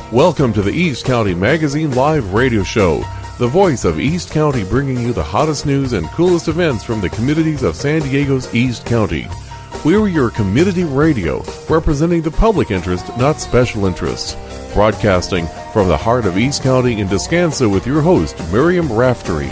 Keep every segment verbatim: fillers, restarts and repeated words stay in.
Welcome to the East County Magazine Live Radio Show, the voice of East County, bringing you the hottest news and coolest events from the communities of San Diego's East County. We're your community radio, representing the public interest, not special interests. Broadcasting from the heart of East County in Descanso with your host, Miriam Raftery.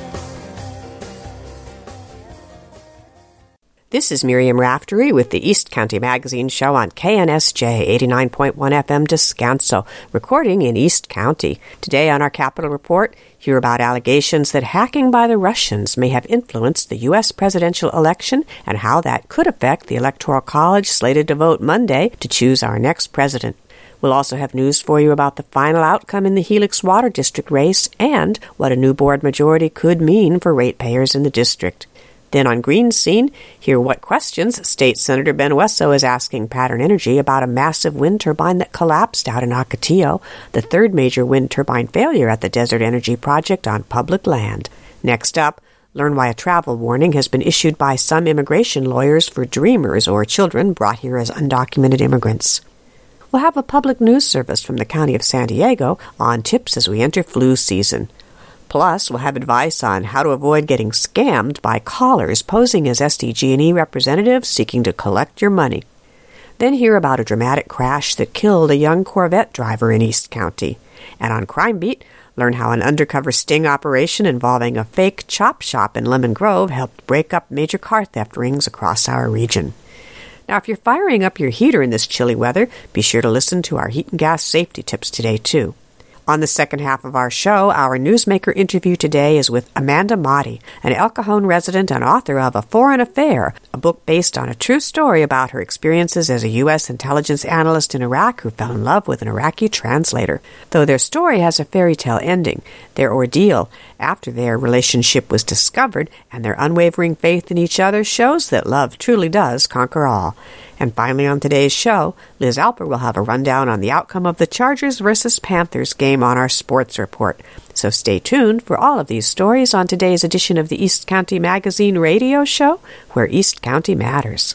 This is Miriam Raftery with the East County Magazine Show on K N S J eighty-nine point one F M Descanso, recording in East County. Today on our Capitol Report, hear about allegations that hacking by the Russians may have influenced the U S presidential election and how that could affect the Electoral College slated to vote Monday to choose our next president. We'll also have news for you about the final outcome in the Helix Water District race and what a new board majority could mean for ratepayers in the district. Then on Green Scene, hear what questions State Senator Ben Wesso is asking Pattern Energy about a massive wind turbine that collapsed out in Ocotillo, the third major wind turbine failure at the Desert Energy Project on public land. Next up, learn why a travel warning has been issued by some immigration lawyers for dreamers or children brought here as undocumented immigrants. We'll have a public news service from the County of San Diego on tips as we enter flu season. Plus, we'll have advice on how to avoid getting scammed by callers posing as S D G and E representatives seeking to collect your money. Then hear about a dramatic crash that killed a young Corvette driver in East County. And on Crime Beat, learn how an undercover sting operation involving a fake chop shop in Lemon Grove helped break up major car theft rings across our region. Now, if you're firing up your heater in this chilly weather, be sure to listen to our heat and gas safety tips today, too. On the second half of our show, our newsmaker interview today is with Amanda Motti, an El Cajon resident and author of A Foreign Affair, a book based on a true story about her experiences as a U S intelligence analyst in Iraq who fell in love with an Iraqi translator. Though their story has a fairy tale ending, their ordeal after their relationship was discovered and their unwavering faith in each other shows that love truly does conquer all. And finally on today's show, Liz Alper will have a rundown on the outcome of the Chargers versus Panthers game on our sports report. So stay tuned for all of these stories on today's edition of the East County Magazine Radio Show, where East County matters.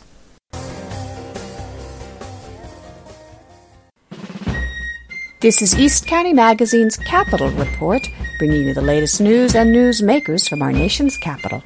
This is East County Magazine's Capitol Report, bringing you the latest news and newsmakers from our nation's capital.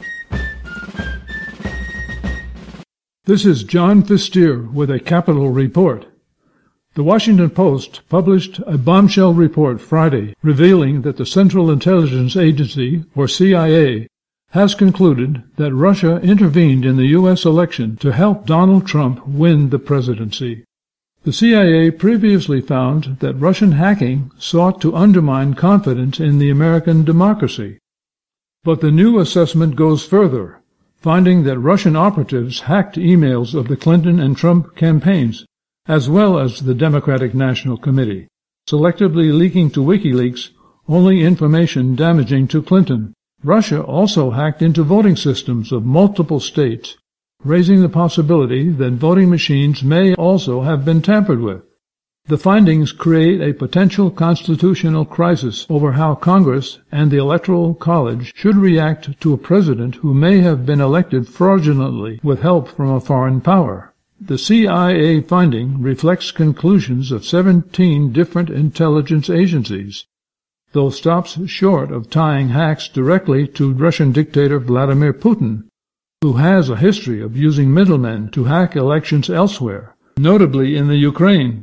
This is John Fistier with a Capitol Report. The Washington Post published a bombshell report Friday revealing that the Central Intelligence Agency, or C I A, has concluded that Russia intervened in the U S election to help Donald Trump win the presidency. The C I A previously found that Russian hacking sought to undermine confidence in the American democracy. But the new assessment goes further, finding that Russian operatives hacked emails of the Clinton and Trump campaigns, as well as the Democratic National Committee, selectively leaking to WikiLeaks only information damaging to Clinton. Russia also hacked into voting systems of multiple states, raising the possibility that voting machines may also have been tampered with. The findings create a potential constitutional crisis over how Congress and the Electoral College should react to a president who may have been elected fraudulently with help from a foreign power. The C I A finding reflects conclusions of seventeen different intelligence agencies, though stops short of tying hacks directly to Russian dictator Vladimir Putin, who has a history of using middlemen to hack elections elsewhere, notably in the Ukraine.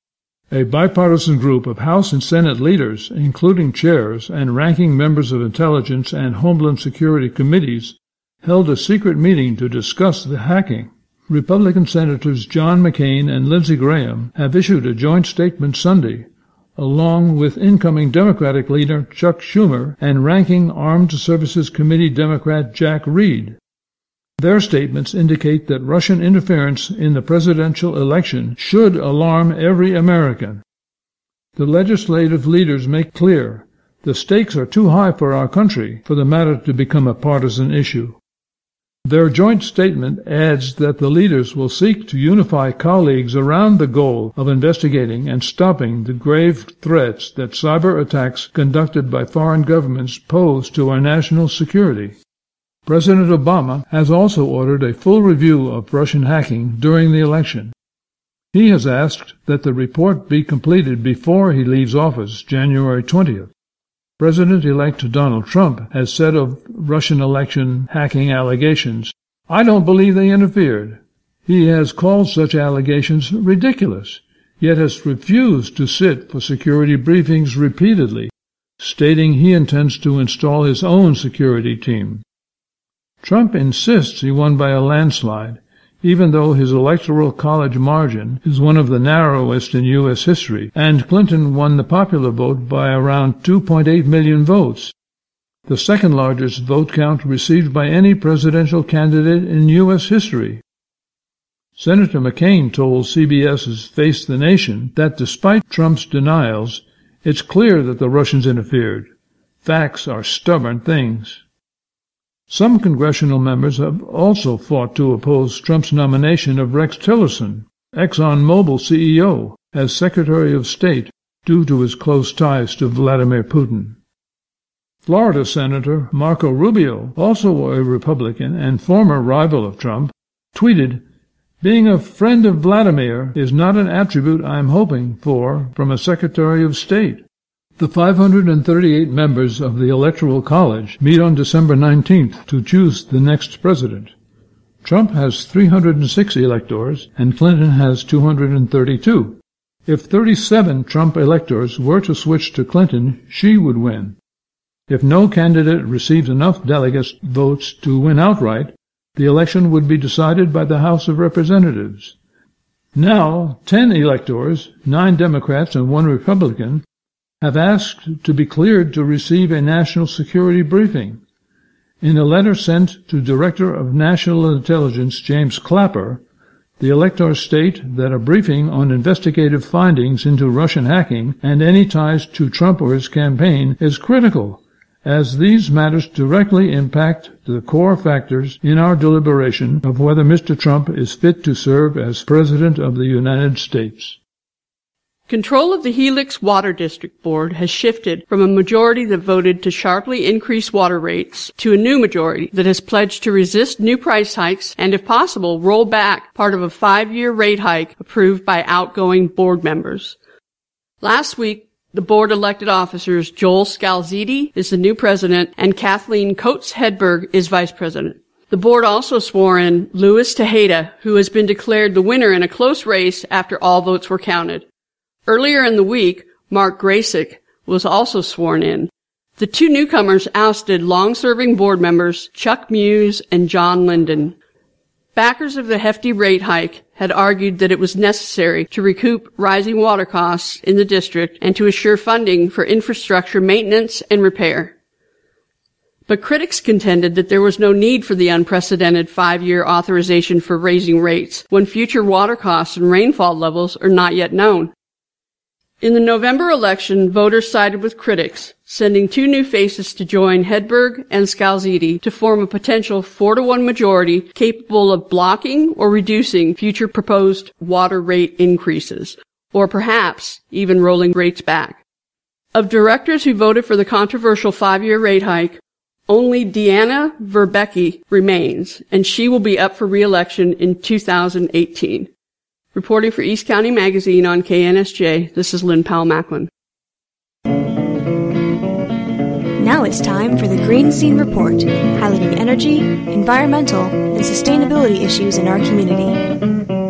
A bipartisan group of House and Senate leaders, including chairs and ranking members of Intelligence and Homeland Security committees, held a secret meeting to discuss the hacking. Republican Senators John McCain and Lindsey Graham have issued a joint statement Sunday, along with incoming Democratic leader Chuck Schumer and ranking Armed Services Committee Democrat Jack Reed. Their statements indicate that Russian interference in the presidential election should alarm every American. The legislative leaders make clear the stakes are too high for our country for the matter to become a partisan issue. Their joint statement adds that the leaders will seek to unify colleagues around the goal of investigating and stopping the grave threats that cyber attacks conducted by foreign governments pose to our national security. President Obama has also ordered a full review of Russian hacking during the election. He has asked that the report be completed before he leaves office January twentieth. President-elect Donald Trump has said of Russian election hacking allegations, "I don't believe they interfered." He has called such allegations ridiculous, yet has refused to sit for security briefings repeatedly, stating he intends to install his own security team. Trump insists he won by a landslide, even though his electoral college margin is one of the narrowest in U S history, and Clinton won the popular vote by around two point eight million votes, the second largest vote count received by any presidential candidate in U S history. Senator McCain told C B S's Face the Nation that despite Trump's denials, it's clear that the Russians interfered. Facts are stubborn things. Some congressional members have also fought to oppose Trump's nomination of Rex Tillerson, ExxonMobil C E O, as Secretary of State due to his close ties to Vladimir Putin. Florida Senator Marco Rubio, also a Republican and former rival of Trump, tweeted, "Being a friend of Vladimir is not an attribute I'm hoping for from a Secretary of State." The five hundred thirty-eight members of the Electoral College meet on December nineteenth to choose the next president. Trump has three hundred six electors and Clinton has two hundred thirty-two. If thirty-seven Trump electors were to switch to Clinton, she would win. If no candidate receives enough delegates' votes to win outright, the election would be decided by the House of Representatives. Now, ten electors, nine Democrats and one Republican, have asked to be cleared to receive a national security briefing. In a letter sent to Director of National Intelligence James Clapper, the electors state that a briefing on investigative findings into Russian hacking and any ties to Trump or his campaign is critical, as these matters directly impact the core factors in our deliberation of whether Mister Trump is fit to serve as President of the United States. Control of the Helix Water District Board has shifted from a majority that voted to sharply increase water rates to a new majority that has pledged to resist new price hikes and, if possible, roll back part of a five-year rate hike approved by outgoing board members. Last week, the board elected officers Joel Scalzitti is the new president and Kathleen Coates Hedberg is vice president. The board also swore in Louis Tejeda, who has been declared the winner in a close race after all votes were counted. Earlier in the week, Mark Grasick was also sworn in. The two newcomers ousted long-serving board members Chuck Muse and John Linden. Backers of the hefty rate hike had argued that it was necessary to recoup rising water costs in the district and to assure funding for infrastructure maintenance and repair. But critics contended that there was no need for the unprecedented five-year authorization for raising rates when future water costs and rainfall levels are not yet known. In the November election, voters sided with critics, sending two new faces to join Hedberg and Scalzitti to form a potential four to one majority capable of blocking or reducing future proposed water rate increases, or perhaps even rolling rates back. Of directors who voted for the controversial five-year rate hike, only Deanna Verbecki remains, and she will be up for re-election in two thousand eighteen. Reporting for East County Magazine on K N S J, this is Lynn Powell-Macklin. Now it's time for the Green Scene Report, highlighting energy, environmental, and sustainability issues in our community.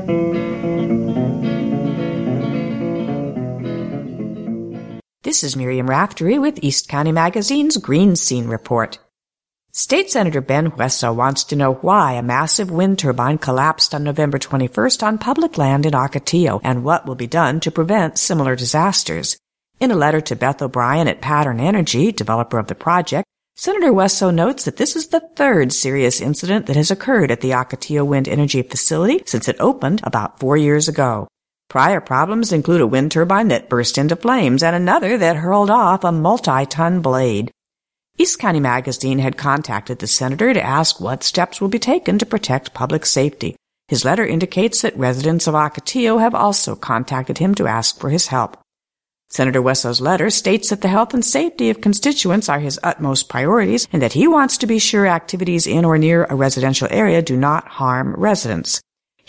This is Miriam Raftery with East County Magazine's Green Scene Report. State Senator Ben Hueso wants to know why a massive wind turbine collapsed on November twenty-first on public land in Ocotillo and what will be done to prevent similar disasters. In a letter to Beth O'Brien at Pattern Energy, developer of the project, Senator Hueso notes that this is the third serious incident that has occurred at the Ocotillo Wind Energy Facility since it opened about four years ago. Prior problems include a wind turbine that burst into flames and another that hurled off a multi-ton blade. East County Magazine had contacted the senator to ask what steps will be taken to protect public safety. His letter indicates that residents of Ocotillo have also contacted him to ask for his help. Senator Hueso's letter states that the health and safety of constituents are his utmost priorities and that he wants to be sure activities in or near a residential area do not harm residents.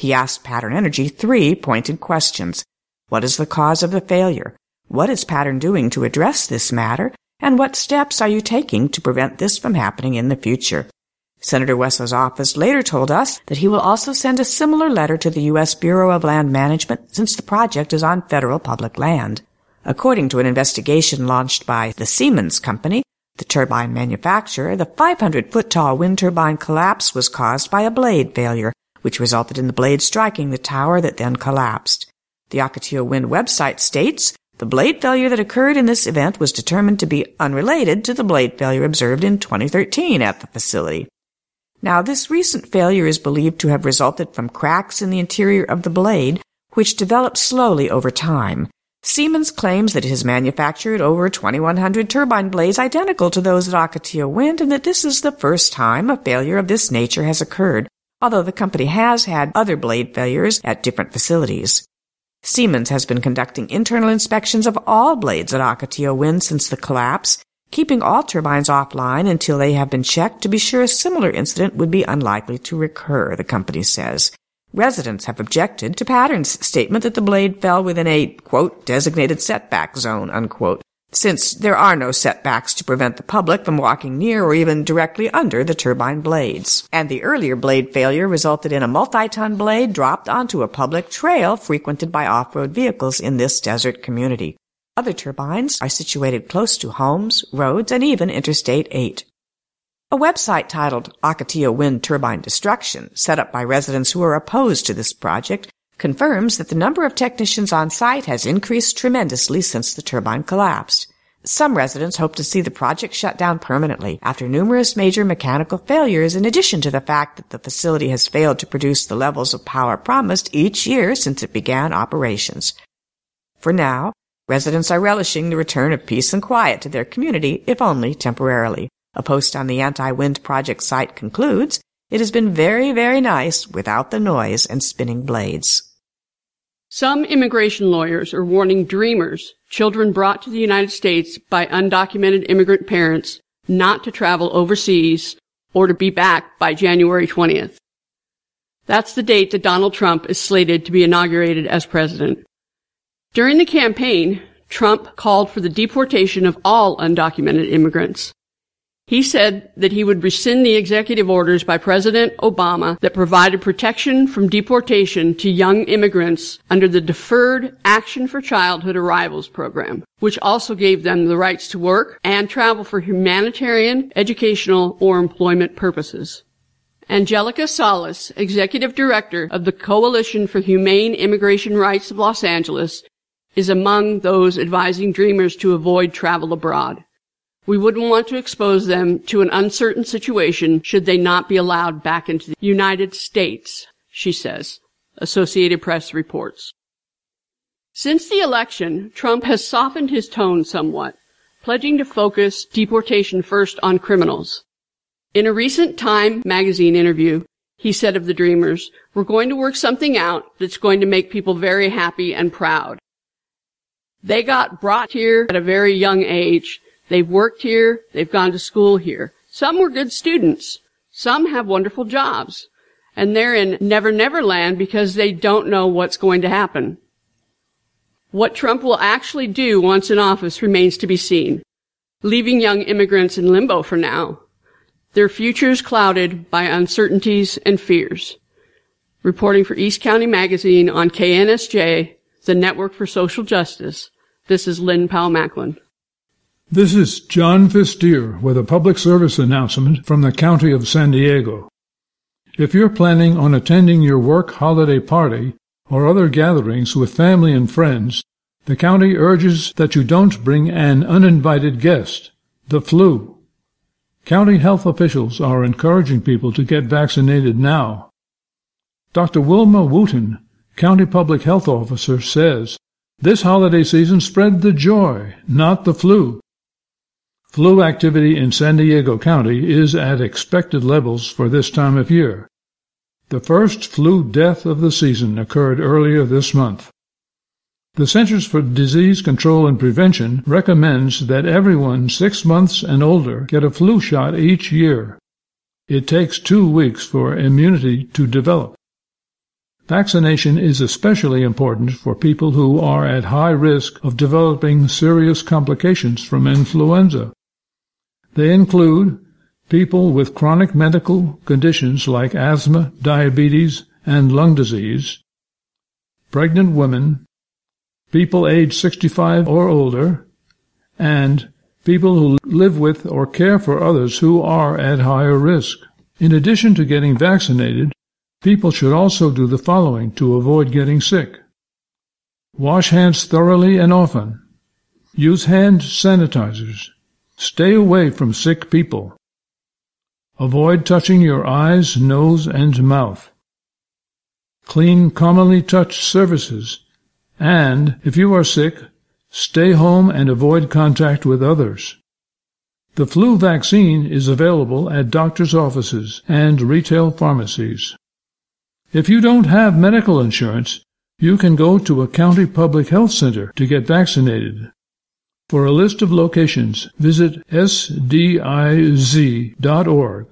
He asked Pattern Energy three pointed questions. What is the cause of the failure? What is Pattern doing to address this matter? And what steps are you taking to prevent this from happening in the future? Senator Wessler's office later told us that he will also send a similar letter to the U S Bureau of Land Management since the project is on federal public land. According to an investigation launched by the Siemens Company, the turbine manufacturer, the five hundred foot tall wind turbine collapse was caused by a blade failure, which resulted in the blade striking the tower that then collapsed. The Ocotillo Wind website states, the blade failure that occurred in this event was determined to be unrelated to the blade failure observed in twenty thirteen at the facility. Now, this recent failure is believed to have resulted from cracks in the interior of the blade, which developed slowly over time. Siemens claims that it has manufactured over twenty-one hundred turbine blades identical to those at Ocotillo Wind, and that this is the first time a failure of this nature has occurred, although the company has had other blade failures at different facilities. Siemens has been conducting internal inspections of all blades at Ocotillo Wind since the collapse, keeping all turbines offline until they have been checked to be sure a similar incident would be unlikely to recur, the company says. Residents have objected to Pattern's statement that the blade fell within a, quote, designated setback zone, unquote, since there are no setbacks to prevent the public from walking near or even directly under the turbine blades. And the earlier blade failure resulted in a multi-ton blade dropped onto a public trail frequented by off-road vehicles in this desert community. Other turbines are situated close to homes, roads, and even Interstate eight. A website titled Ocotillo Wind Turbine Destruction, set up by residents who are opposed to this project, confirms that the number of technicians on site has increased tremendously since the turbine collapsed. Some residents hope to see the project shut down permanently after numerous major mechanical failures, in addition to the fact that the facility has failed to produce the levels of power promised each year since it began operations. For now, residents are relishing the return of peace and quiet to their community, if only temporarily. A post on the Anti-Wind Project site concludes, it has been very, very nice without the noise and spinning blades. Some immigration lawyers are warning dreamers, children brought to the United States by undocumented immigrant parents, not to travel overseas or to be back by January twentieth. That's the date that Donald Trump is slated to be inaugurated as president. During the campaign, Trump called for the deportation of all undocumented immigrants. He said that he would rescind the executive orders by President Obama that provided protection from deportation to young immigrants under the Deferred Action for Childhood Arrivals program, which also gave them the rights to work and travel for humanitarian, educational, or employment purposes. Angelica Salas, executive director of the Coalition for Humane Immigration Rights of Los Angeles, is among those advising dreamers to avoid travel abroad. We wouldn't want to expose them to an uncertain situation should they not be allowed back into the United States, she says, Associated Press reports. Since the election, Trump has softened his tone somewhat, pledging to focus deportation first on criminals. In a recent Time magazine interview, he said of the Dreamers, "We're going to work something out that's going to make people very happy and proud. They got brought here at a very young age. They've worked here. They've gone to school here. Some were good students. Some have wonderful jobs. And they're in Never Never Land because they don't know what's going to happen." What Trump will actually do once in office remains to be seen, leaving young immigrants in limbo for now, their futures clouded by uncertainties and fears. Reporting for East County Magazine on K N S J, the Network for Social Justice, this is Lynn Powell-Macklin. This is John Fistier with a public service announcement from the County of San Diego. If you're planning on attending your work holiday party or other gatherings with family and friends, the county urges that you don't bring an uninvited guest, the flu. County health officials are encouraging people to get vaccinated now. Doctor Wilma Wooten, County Public Health Officer, says, "This holiday season spread the joy, not the flu." Flu activity in San Diego County is at expected levels for this time of year. The first flu death of the season occurred earlier this month. The Centers for Disease Control and Prevention recommends that everyone six months and older get a flu shot each year. It takes two weeks for immunity to develop. Vaccination is especially important for people who are at high risk of developing serious complications from influenza. They include people with chronic medical conditions like asthma, diabetes, and lung disease, pregnant women, people aged sixty-five or older, and people who live with or care for others who are at higher risk. In addition to getting vaccinated, people should also do the following to avoid getting sick. Wash hands thoroughly and often. Use hand sanitizers. Stay away from sick people. Avoid touching your eyes, nose, and mouth. Clean commonly touched surfaces. And, if you are sick, stay home and avoid contact with others. The flu vaccine is available at doctors' offices and retail pharmacies. If you don't have medical insurance, you can go to a county public health center to get vaccinated. For a list of locations, visit S D I Z dot org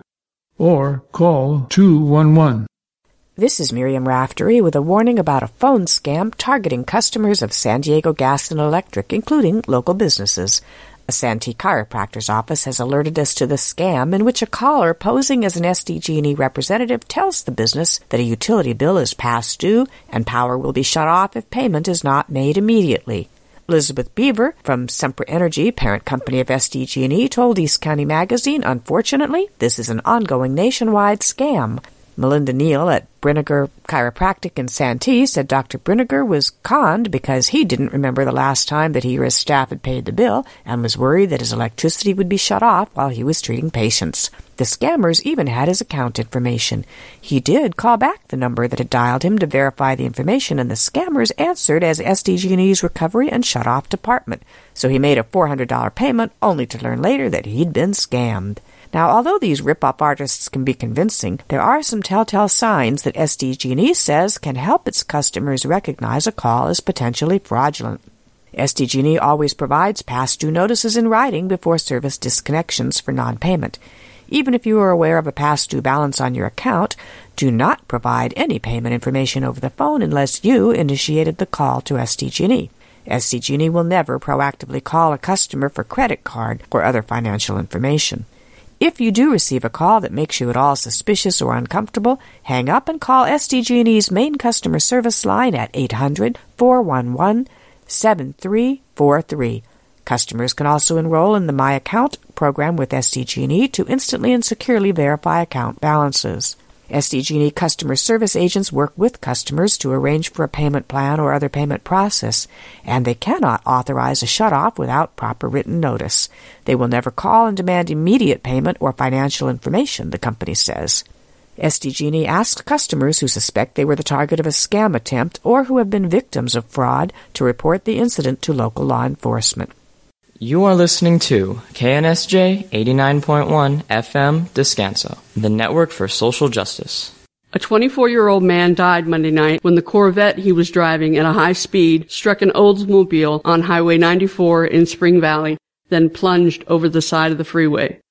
or call two one one. This is Miriam Raftery with a warning about a phone scam targeting customers of San Diego Gas and Electric, including local businesses. A Santee chiropractor's office has alerted us to the scam in which a caller posing as an S D G and E representative tells the business that a utility bill is past due and power will be shut off if payment is not made immediately. Elizabeth Beaver from Sempra Energy, parent company of S D G and E, told East County Magazine, unfortunately, this is an ongoing nationwide scam. Melinda Neal at Brinegar Chiropractic in Santee said Doctor Brinegar was conned because he didn't remember the last time that he or his staff had paid the bill and was worried that his electricity would be shut off while he was treating patients. The scammers even had his account information. He did call back the number that had dialed him to verify the information, and the scammers answered as S D G and E's recovery and shut-off department. So he made a four hundred dollars payment, only to learn later that he'd been scammed. Now, although these rip-off artists can be convincing, there are some telltale signs that S D G and E says can help its customers recognize a call as potentially fraudulent. S D G and E always provides past due notices in writing before service disconnections for non-payment. Even if you are aware of a past due balance on your account, do not provide any payment information over the phone unless you initiated the call to S D G and E. S D G and E will never proactively call a customer for credit card or other financial information. If you do receive a call that makes you at all suspicious or uncomfortable, hang up and call S D G and E's main customer service line at eight hundred, four one one, seven three four three. Customers can also enroll in the My Account program with S D G and E to instantly and securely verify account balances. S D G and E customer service agents work with customers to arrange for a payment plan or other payment process, and they cannot authorize a shutoff without proper written notice. They will never call and demand immediate payment or financial information, the company says. S D G and E asks customers who suspect they were the target of a scam attempt or who have been victims of fraud to report the incident to local law enforcement. You are listening to K N S J eighty-nine point one F M Descanso, the network for social justice. A twenty-four-year-old man died Monday night when the Corvette he was driving at a high speed struck an Oldsmobile on Highway ninety-four in Spring Valley, then plunged over the side of the freeway.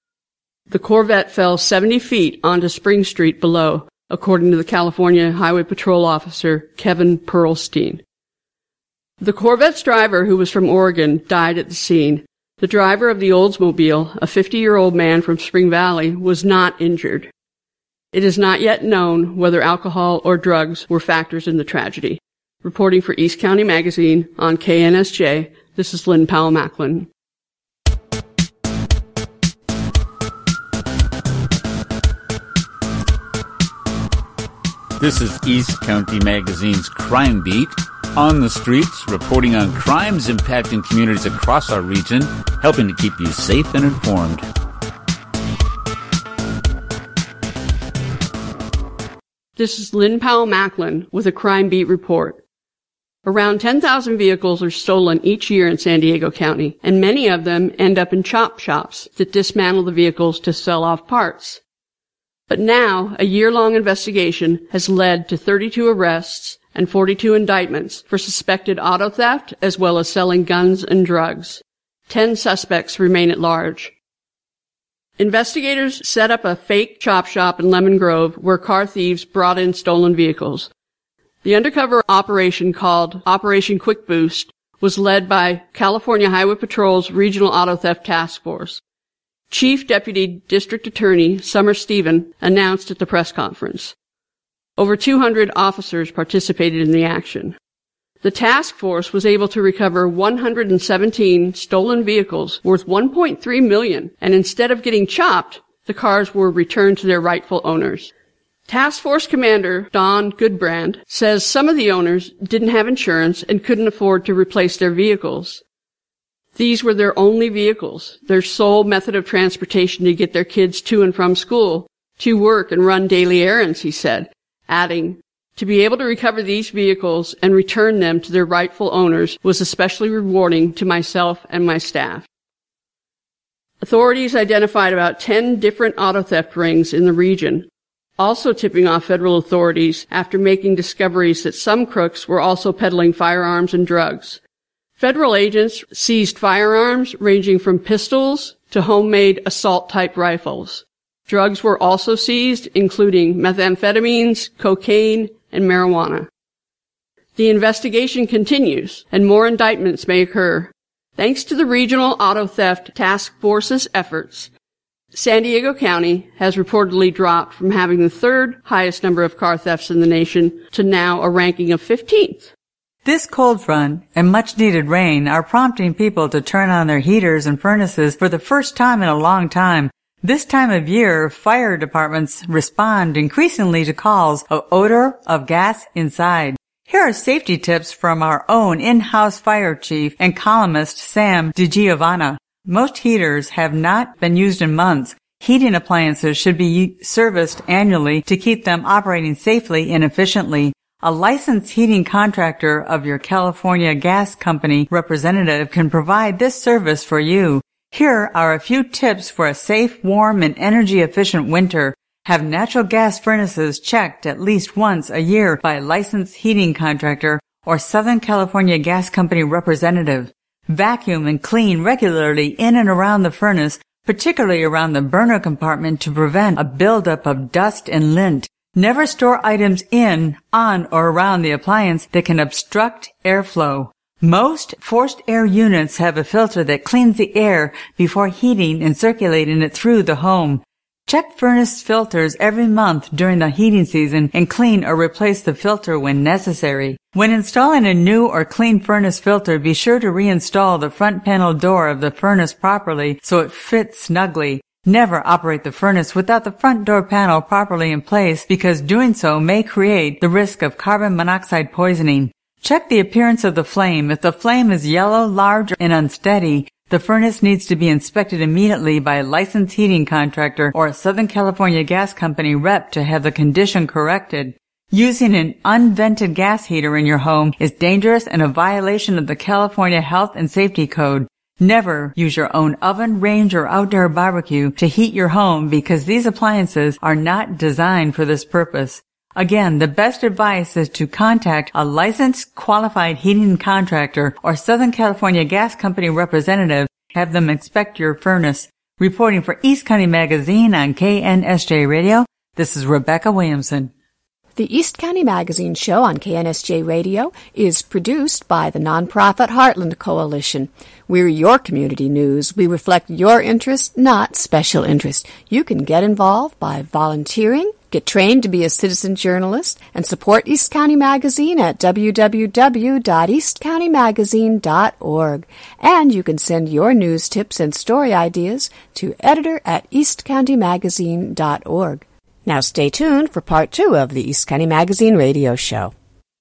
The Corvette fell seventy feet onto Spring Street below, according to the California Highway Patrol officer Kevin Perlstein. The Corvette's driver, who was from Oregon, died at the scene. The driver of the Oldsmobile, a fifty-year-old man from Spring Valley, was not injured. It is not yet known whether alcohol or drugs were factors in the tragedy. Reporting for East County Magazine on K N S J, this is Lynn Powell-Macklin. This is East County Magazine's Crime Beat. On the streets, reporting on crimes impacting communities across our region, helping to keep you safe and informed. This is Lynn Powell-Macklin with a Crime Beat report. Around ten thousand vehicles are stolen each year in San Diego County, and many of them end up in chop shops that dismantle the vehicles to sell off parts. But now, a year-long investigation has led to thirty-two arrests and forty-two indictments for suspected auto theft as well as selling guns and drugs. Ten suspects remain at large. Investigators set up a fake chop shop in Lemon Grove where car thieves brought in stolen vehicles. The undercover operation called Operation Quick Boost was led by California Highway Patrol's Regional Auto Theft Task Force. Chief Deputy District Attorney Summer Stephen announced at the press conference. Over two hundred officers participated in the action. The task force was able to recover one hundred seventeen stolen vehicles worth one point three million dollars, and instead of getting chopped, the cars were returned to their rightful owners. Task Force Commander Don Goodbrand says some of the owners didn't have insurance and couldn't afford to replace their vehicles. These were their only vehicles, their sole method of transportation to get their kids to and from school, to work and run daily errands, he said, adding, to be able to recover these vehicles and return them to their rightful owners was especially rewarding to myself and my staff. Authorities identified about ten different auto theft rings in the region, also tipping off federal authorities after making discoveries that some crooks were also peddling firearms and drugs. Federal agents seized firearms ranging from pistols to homemade assault-type rifles. Drugs were also seized, including methamphetamines, cocaine, and marijuana. The investigation continues, and more indictments may occur. Thanks to the Regional Auto Theft Task Force's efforts, San Diego County has reportedly dropped from having the third highest number of car thefts in the nation to now a ranking of fifteenth. This cold front and much-needed rain are prompting people to turn on their heaters and furnaces for the first time in a long time. This time of year, fire departments respond increasingly to calls of odor of gas inside. Here are safety tips from our own in-house fire chief and columnist Sam DiGiovanna. Most heaters have not been used in months. Heating appliances should be serviced annually to keep them operating safely and efficiently. A licensed heating contractor of your California gas company representative can provide this service for you. Here are a few tips for a safe, warm, and energy-efficient winter. Have natural gas furnaces checked at least once a year by a licensed heating contractor or Southern California Gas Company representative. Vacuum and clean regularly in and around the furnace, particularly around the burner compartment, to prevent a buildup of dust and lint. Never store items in, on, or around the appliance that can obstruct airflow. Most forced air units have a filter that cleans the air before heating and circulating it through the home. Check furnace filters every month during the heating season and clean or replace the filter when necessary. When installing a new or clean furnace filter, be sure to reinstall the front panel door of the furnace properly so it fits snugly. Never operate the furnace without the front door panel properly in place, because doing so may create the risk of carbon monoxide poisoning. Check the appearance of the flame. If the flame is yellow, large, and unsteady, the furnace needs to be inspected immediately by a licensed heating contractor or a Southern California Gas Company rep to have the condition corrected. Using an unvented gas heater in your home is dangerous and a violation of the California Health and Safety Code. Never use your own oven, range, or outdoor barbecue to heat your home, because these appliances are not designed for this purpose. Again, the best advice is to contact a licensed, qualified heating contractor or Southern California Gas Company representative. Have them inspect your furnace. Reporting for East County Magazine on K N S J Radio, this is Rebecca Williamson. The East County Magazine show on K N S J Radio is produced by the nonprofit Heartland Coalition. We're your community news. We reflect your interests, not special interests. You can get involved by volunteering, get trained to be a citizen journalist, and support East County Magazine at w w w dot east county magazine dot org. And you can send your news tips and story ideas to editor at east county magazine dot org. Now stay tuned for part two of the East County Magazine radio show.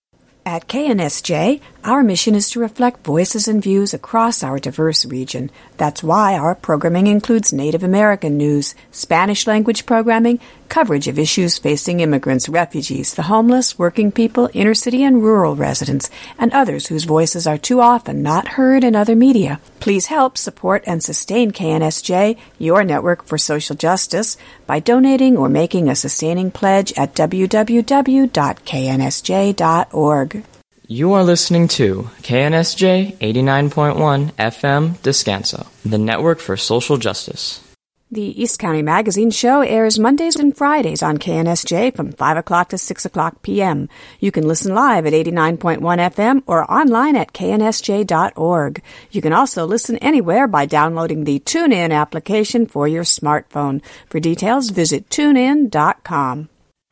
At K N S J, our mission is to reflect voices and views across our diverse region. That's why our programming includes Native American news, Spanish language programming, coverage of issues facing immigrants, refugees, the homeless, working people, inner city and rural residents, and others whose voices are too often not heard in other media. Please help support and sustain K N S J, your network for social justice, by donating or making a sustaining pledge at w w w dot k n s j dot org. You are listening to K N S J eighty-nine point one F M Descanso, the network for social justice. The East County Magazine Show airs Mondays and Fridays on K N S J from five o'clock to six o'clock p.m. You can listen live at eighty-nine point one F M or online at K N S J dot org. You can also listen anywhere by downloading the TuneIn application for your smartphone. For details, visit tune in dot com.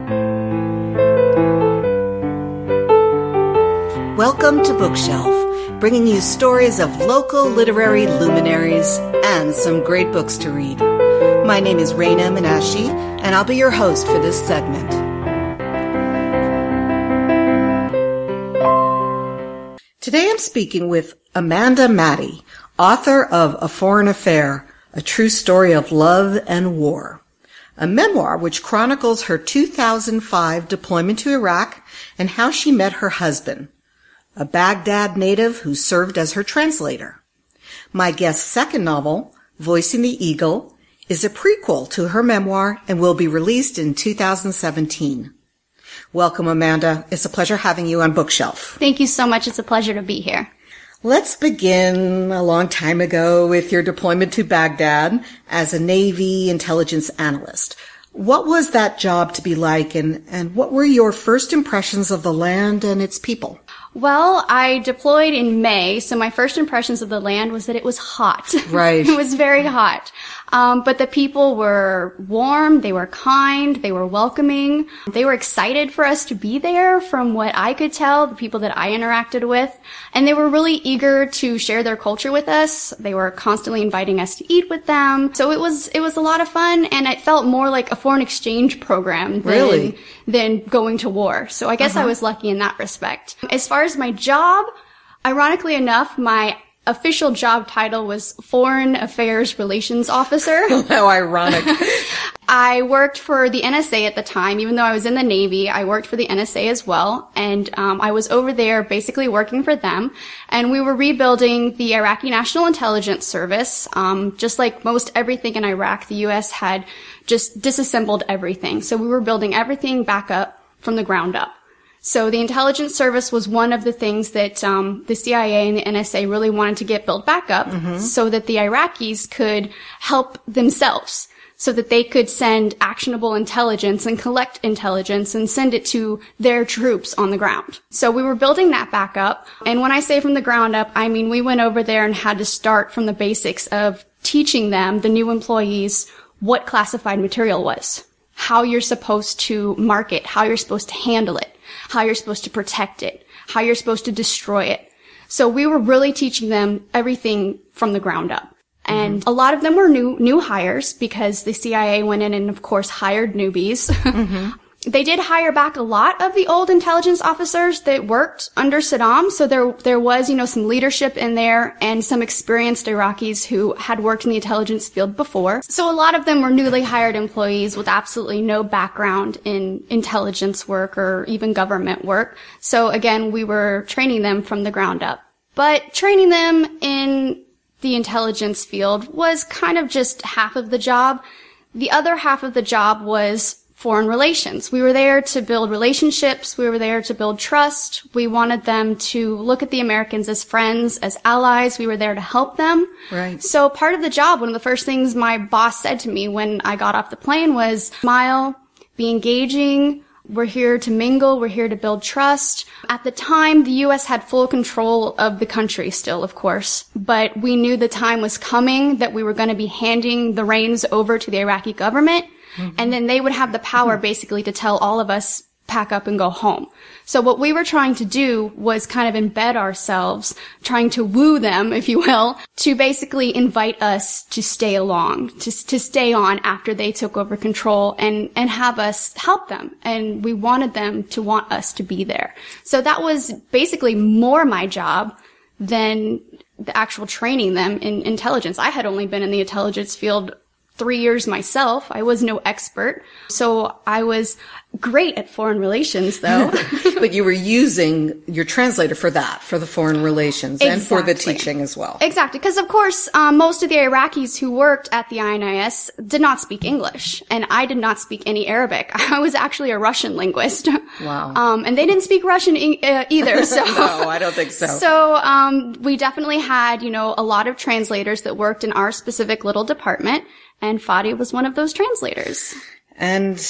Welcome to Bookshelf, bringing you stories of local literary luminaries and some great books to read. My name is Raina Minashi, and I'll be your host for this segment. Today I'm speaking with Amanda Mattey, author of A Foreign Affair, A True Story of Love and War, a memoir which chronicles her two thousand five deployment to Iraq and how she met her husband, a Baghdad native who served as her translator. My guest's second novel, Voicing the Eagle, is a prequel to her memoir and will be released in two thousand seventeen. Welcome, Amanda. It's a pleasure having you on Bookshelf. Thank you so much. It's a pleasure to be here. Let's begin a long time ago with your deployment to Baghdad as a Navy intelligence analyst. What was that job to be like, and, and what were your first impressions of the land and its people? Well, I deployed in May, so my first impressions of the land was that it was hot. Right. It was very hot. Um, but the people were warm, they were kind, they were welcoming. They were excited for us to be there from what I could tell, the people that I interacted with. And they were really eager to share their culture with us. They were constantly inviting us to eat with them. So it was, it was a lot of fun, and it felt more like a foreign exchange program than, really? than going to war. So I guess uh-huh. I was lucky in that respect. As far as my job, ironically enough, my official job title was Foreign Affairs Relations Officer. How ironic. I worked for the N S A at the time. Even though I was in the Navy, I worked for the N S A as well. And um, I was over there basically working for them. And we were rebuilding the Iraqi National Intelligence Service. Um, just like most everything in Iraq, the U S had just disassembled everything. So we were building everything back up from the ground up. So the intelligence service was one of the things that um, the C I A and the N S A really wanted to get built back up, mm-hmm. so that the Iraqis could help themselves, so that they could send actionable intelligence and collect intelligence and send it to their troops on the ground. So we were building that back up. And when I say from the ground up, I mean we went over there and had to start from the basics of teaching them, the new employees, what classified material was, how you're supposed to mark it, how you're supposed to handle it, how you're supposed to protect it, how you're supposed to destroy it. So we were really teaching them everything from the ground up. And mm-hmm. a lot of them were new new hires because the C I A went in and, of course, hired newbies. Mm-hmm. They did hire back a lot of the old intelligence officers that worked under Saddam. So there there was, you know, some leadership in there and some experienced Iraqis who had worked in the intelligence field before. So a lot of them were newly hired employees with absolutely no background in intelligence work or even government work. So again, we were training them from the ground up. But training them in the intelligence field was kind of just half of the job. The other half of the job was foreign relations. We were there to build relationships. We were there to build trust. We wanted them to look at the Americans as friends, as allies. We were there to help them. Right. So part of the job, one of the first things my boss said to me when I got off the plane was, smile, be engaging. We're here to mingle. We're here to build trust. At the time, the U S had full control of the country still, of course, but we knew the time was coming that we were going to be handing the reins over to the Iraqi government. Mm-hmm. And then they would have the power basically to tell all of us, pack up and go home. So what we were trying to do was kind of embed ourselves, trying to woo them, if you will, to basically invite us to stay along, to, to stay on after they took over control and, and have us help them. And we wanted them to want us to be there. So that was basically more my job than the actual training them in intelligence. I had only been in the intelligence field three years myself. I was no expert. So I was great at foreign relations, though. But you were using your translator for that, for the foreign relations, exactly. And for the teaching as well. Exactly. Because, of course, um, most of the Iraqis who worked at the I N I S did not speak English, and I did not speak any Arabic. I was actually a Russian linguist. Wow. Um, and they didn't speak Russian e- uh, either. So no, I don't think so. So um, we definitely had, you know, a lot of translators that worked in our specific little department. and Fadi was one of those translators. And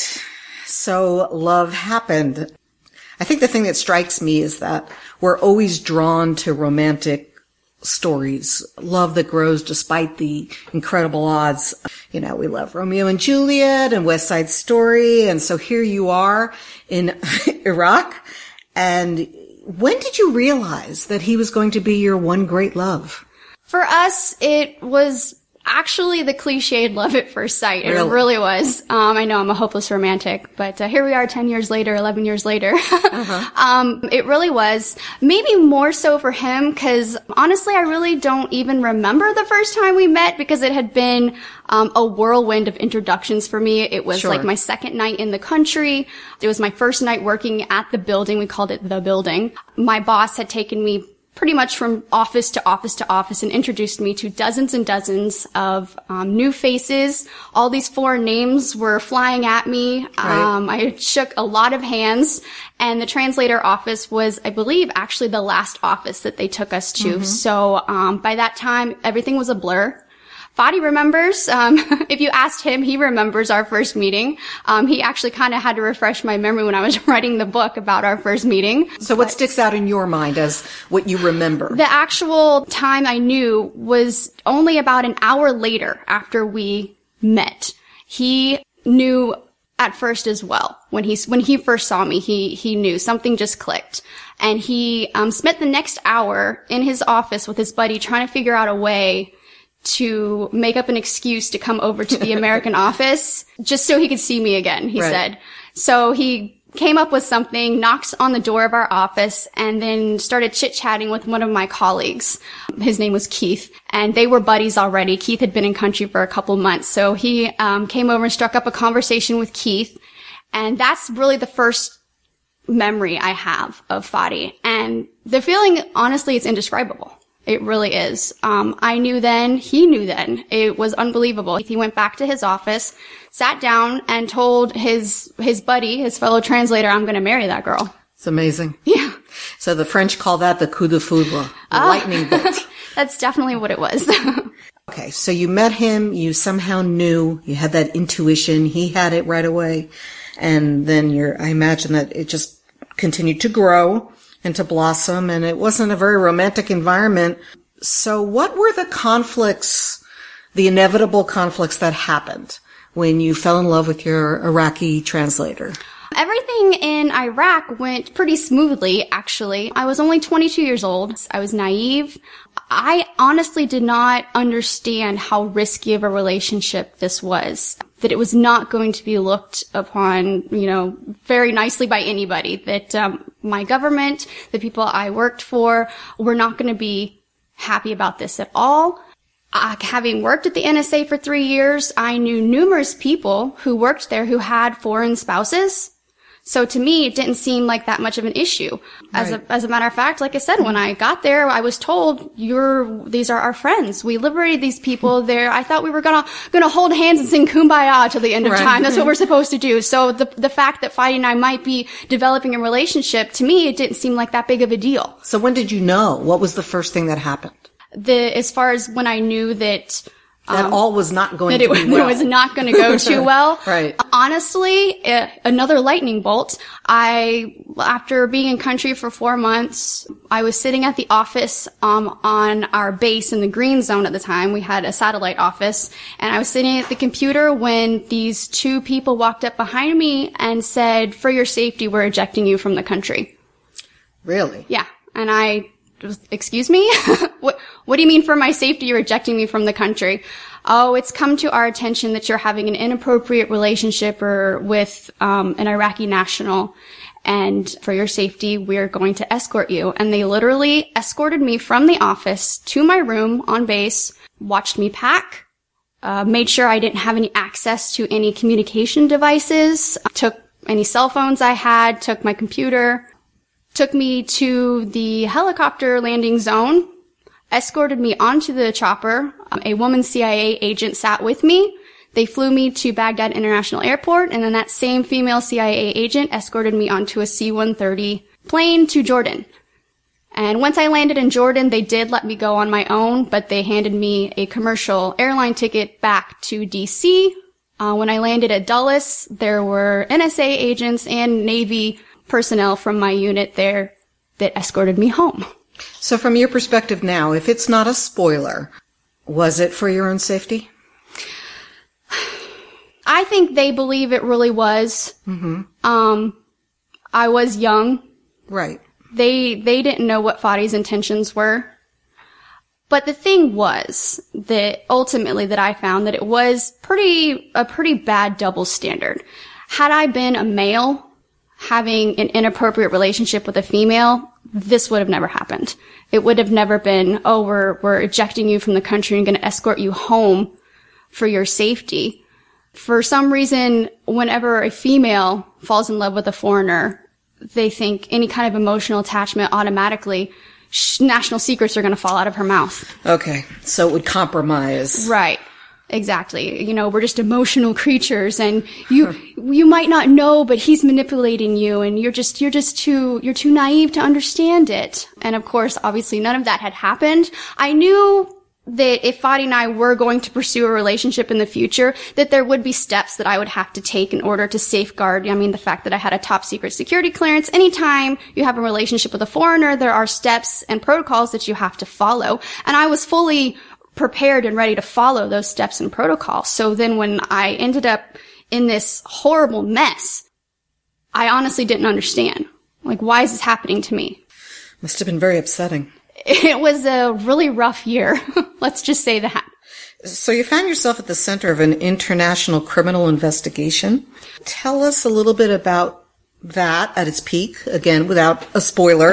so love happened. I think the thing that strikes me is that we're always drawn to romantic stories, love that grows despite the incredible odds. You know, we love Romeo and Juliet and West Side Story. And so here you are in Iraq. And when did you realize that he was going to be your one great love? For us, it was actually the cliched love at first sight. It Really? really was. Um, I know I'm a hopeless romantic, but uh, here we are ten years later, eleven years later. uh-huh. um, it really was. Maybe more so for him, because honestly, I really don't even remember the first time we met, because it had been um, a whirlwind of introductions for me. It was Sure. like my second night in the country. It was my first night working at the building. We called it the building. My boss had taken me pretty much from office to office to office and introduced me to dozens and dozens of um, new faces. All these foreign names were flying at me. Right. Um, I shook a lot of hands, and the translator office was, I believe, actually the last office that they took us to. Mm-hmm. So um, by that time, everything was a blur. Fadi remembers. Um, if you asked him, he remembers our first meeting. Um, he actually kind of had to refresh my memory when I was writing the book about our first meeting. So what sticks out in your mind as what you remember? The actual time I knew was only about an hour later after we met. He knew at first as well. When he, when he first saw me, he, he knew something just clicked. And he, um, spent the next hour in his office with his buddy trying to figure out a way to make up an excuse to come over to the American office just so he could see me again, he Right. said. So he came up with something, knocked on the door of our office, and then started chit-chatting with one of my colleagues. His name was Keith, and they were buddies already. Keith had been in country for a couple months. So he um, came over and struck up a conversation with Keith, and that's really the first memory I have of Fadi. And the feeling, honestly, it's indescribable. It really is. Um, I knew then, he knew then. It was unbelievable. He went back to his office, sat down, and told his his buddy, his fellow translator, I'm going to marry that girl. It's amazing. Yeah. So the French call that the coup de foudre, the Ah. lightning bolt. That's definitely what it was. Okay, so you met him, you somehow knew, you had that intuition, he had it right away, and then you're, I imagine that it just continued to grow and to blossom, and it wasn't a very romantic environment. So what were the conflicts, the inevitable conflicts that happened when you fell in love with your Iraqi translator? Everything in Iraq went pretty smoothly, actually. I was only twenty-two years old. I was naive. I honestly did not understand how risky of a relationship this was. That it was not going to be looked upon, you know, very nicely by anybody. That um, my government, the people I worked for, were not going to be happy about this at all. Uh, having worked at the N S A for three years, I knew numerous people who worked there who had foreign spouses. So to me, it didn't seem like that much of an issue. As Right. a, as a matter of fact, like I said, when I got there, I was told, you're, these are our friends. We liberated these people there. I thought we were gonna, gonna hold hands and sing Kumbaya till the end of Right. time. That's what we're supposed to do. So the, the fact that Fadi and I might be developing a relationship, to me, it didn't seem like that big of a deal. So when did you know? What was the first thing that happened? The, as far as when I knew that, That um, all was not going that to it, be well. it was not going to go too well. Right. Honestly, uh, another lightning bolt. I, after being in country for four months, I was sitting at the office um, on our base in the green zone at the time. We had a satellite office, and I was sitting at the computer when these two people walked up behind me and said, "For your safety, we're ejecting you from the country." Really? Yeah, and I. Excuse me? What, what do you mean for my safety you're ejecting me from the country? Oh, it's come to our attention that you're having an inappropriate relationship or with um, an Iraqi national, and for your safety, we're going to escort you. And they literally escorted me from the office to my room on base, watched me pack, uh, made sure I didn't have any access to any communication devices, took any cell phones I had, took my computer, took me to the helicopter landing zone, escorted me onto the chopper. Um, a woman C I A agent sat with me. They flew me to Baghdad International Airport, and then that same female C I A agent escorted me onto a C one thirty plane to Jordan. And once I landed in Jordan, they did let me go on my own, but they handed me a commercial airline ticket back to D C. Uh, when I landed at Dulles, there were N S A agents and Navy personnel from my unit there that escorted me home. So from your perspective now, if it's not a spoiler, was it for your own safety? I think they believe it really was. Mm-hmm. Um, I was young. Right. They, they didn't know what Fadi's intentions were. But the thing was that ultimately that I found that it was pretty, a pretty bad double standard. Had I been a male having an inappropriate relationship with a female, this would have never happened. It would have never been, oh, we're, we're ejecting you from the country and going to escort you home for your safety. For some reason, whenever a female falls in love with a foreigner, they think any kind of emotional attachment automatically, sh- national secrets are going to fall out of her mouth. Okay. So it would compromise. Right. Exactly. You know, we're just emotional creatures and you, you might not know, but he's manipulating you and you're just, you're just too, you're too naive to understand it. And of course, obviously none of that had happened. I knew that if Fadi and I were going to pursue a relationship in the future, that there would be steps that I would have to take in order to safeguard, I mean, the fact that I had a top secret security clearance. Anytime you have a relationship with a foreigner, there are steps and protocols that you have to follow. And I was fully prepared and ready to follow those steps and protocols. So then when I ended up in this horrible mess, I honestly didn't understand. Like, why is this happening to me? Must have been very upsetting. It was a really rough year. Let's just say that. So you found yourself at the center of an international criminal investigation. Tell us a little bit about that at its peak, again, without a spoiler,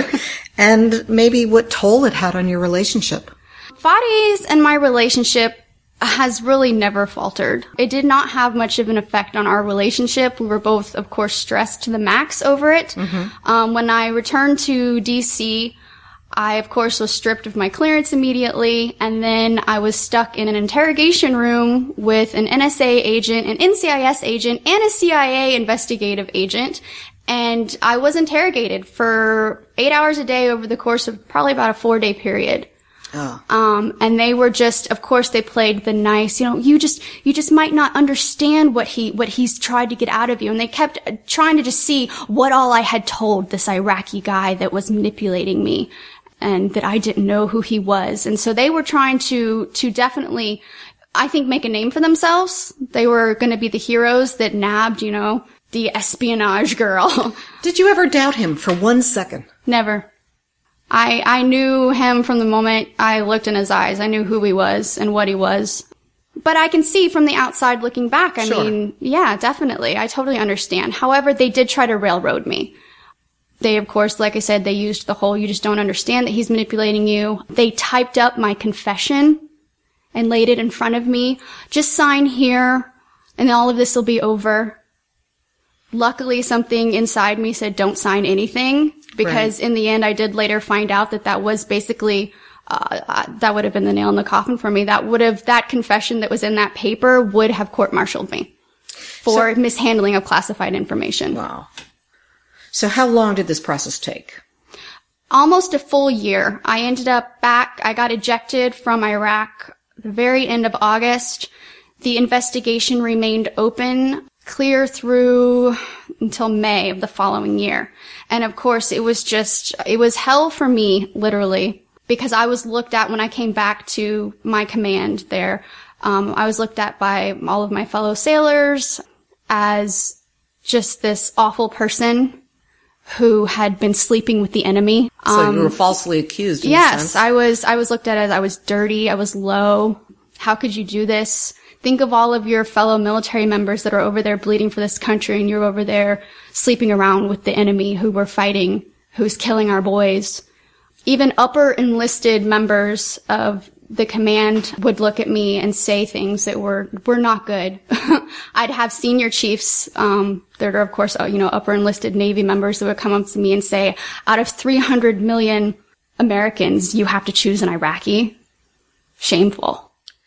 and maybe what toll it had on your relationship. Fadi's and my relationship has really never faltered. It did not have much of an effect on our relationship. We were both, of course, stressed to the max over it. Mm-hmm. Um, when I returned to D C, I, of course, was stripped of my clearance immediately, and then I was stuck in an interrogation room with an N S A agent, an N C I S agent, and a C I A investigative agent, and I was interrogated for eight hours a day over the course of probably about a four-day period. Oh. Um, and they were just, of course, they played the nice, you know, you just, you just might not understand what he, what he's tried to get out of you. And they kept trying to just see what all I had told this Iraqi guy that was manipulating me and that I didn't know who he was. And so they were trying to, to definitely, I think, make a name for themselves. They were going to be the heroes that nabbed, you know, the espionage girl. Did you ever doubt him for one second? Never. I, I knew him from the moment I looked in his eyes. I knew who he was and what he was. But I can see from the outside looking back, I sure. mean, yeah, definitely. I totally understand. However, they did try to railroad me. They, of course, like I said, they used the whole, you just don't understand that he's manipulating you. They typed up my confession and laid it in front of me. Just sign here and all of this will be over. Luckily, something inside me said, don't sign anything, because right. in the end, I did later find out that that was basically, uh, uh, that would have been the nail in the coffin for me. That would have, that confession that was in that paper would have court-martialed me for so, mishandling of classified information. Wow. So how long did this process take? Almost a full year. I ended up back, I got ejected from Iraq the very end of August. The investigation remained open clear through until May of the following year. And of course, it was just, it was hell for me, literally, because I was looked at when I came back to my command there. Um, I was looked at by all of my fellow sailors as just this awful person who had been sleeping with the enemy. So um, you were falsely accused in yes, a sense. I was, I was looked at as I was dirty, I was low. How could you do this? Think of all of your fellow military members that are over there bleeding for this country, and you're over there sleeping around with the enemy who we're fighting, who's killing our boys. Even upper enlisted members of the command would look at me and say things that were, were not good. I'd have senior chiefs, um, that are, of course, you know, upper enlisted Navy members that would come up to me and say, out of three hundred million Americans, you have to choose an Iraqi. Shameful.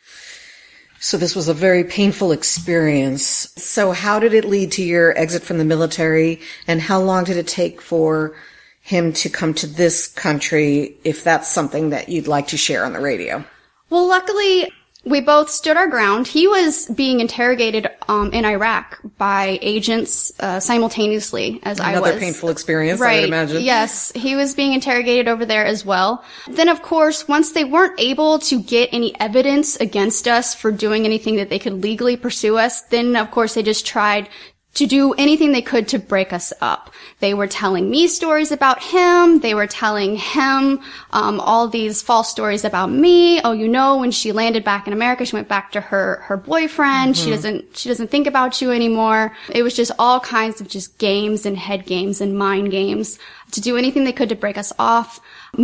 So this was a very painful experience. So how did it lead to your exit from the military, and how long did it take for him to come to this country, if that's something that you'd like to share on the radio. Well, luckily, we both stood our ground. He was being interrogated um, in Iraq by agents uh, simultaneously as I was. Another painful experience, right. I would imagine. Yes, he was being interrogated over there as well. Then, of course, once they weren't able to get any evidence against us for doing anything that they could legally pursue us, then, of course, they just tried to do anything they could to break us up. They were telling me stories about him. They were telling him um, all these false stories about me. Oh, you know, when she landed back in America, she went back to her her boyfriend. Mm-hmm. She doesn't she doesn't think about you anymore. It was just all kinds of just games and head games and mind games to do anything they could to break us off.